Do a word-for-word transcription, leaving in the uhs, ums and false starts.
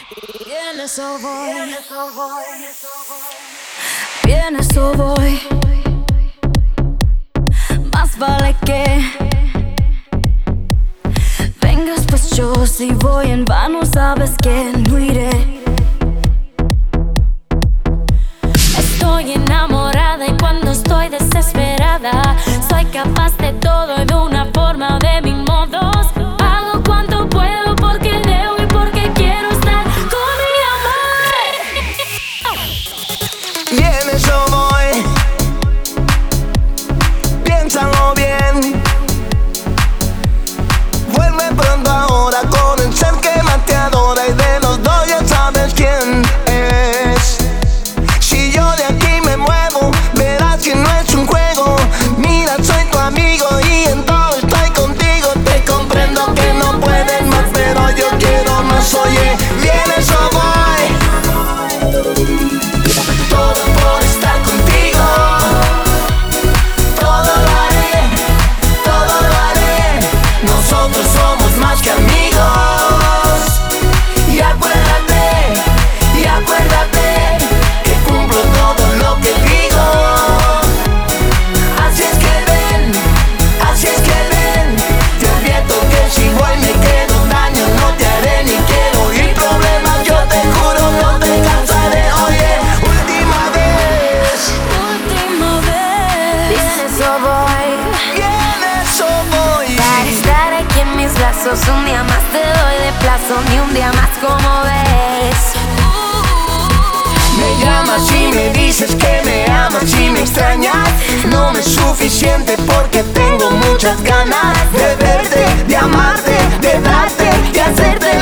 Vienes o voy, vienes o voy. Más vale que vengas, pues yo si voy en vano sabes que no iré. Estoy enamorada y cuando estoy desesperada soy capaz de todo y de una forma o de mil modos. Hago cuanto puedo porque debo y porque quiero estar con mi amor. Vienes o voy, piénsalo bien. Vuelve pronto ahora con el ser que más te adora y de los dos ya sabes quién es. Si yo de aquí me muevo, verás que no es un juego. Mira, soy tu amigo y en todo estoy contigo. Te comprendo que no puedes más, pero yo quiero más. Oye, vienes o voy, todo por estar contigo. Todo lo haré, todo lo haré. Nosotros somos más que amigos. Y acuérdate, y acuérdate que cumplo todo lo que digo. Así es que ven, así es que ven. Te advierto que si voy me quedo, daño no te haré ni quiero oír problemas. Yo te juro no te cansaré. Oye, última vez, Última vez. Vienes o voy, vienes o voy. para estar aquí en mis brazos. Un día más te doy de plazo, ni un día más como ves. Me llamas y me dices que me amas y me extrañas. No me es suficiente porque tengo muchas ganas de verte, de amarte, de darte, de hacerte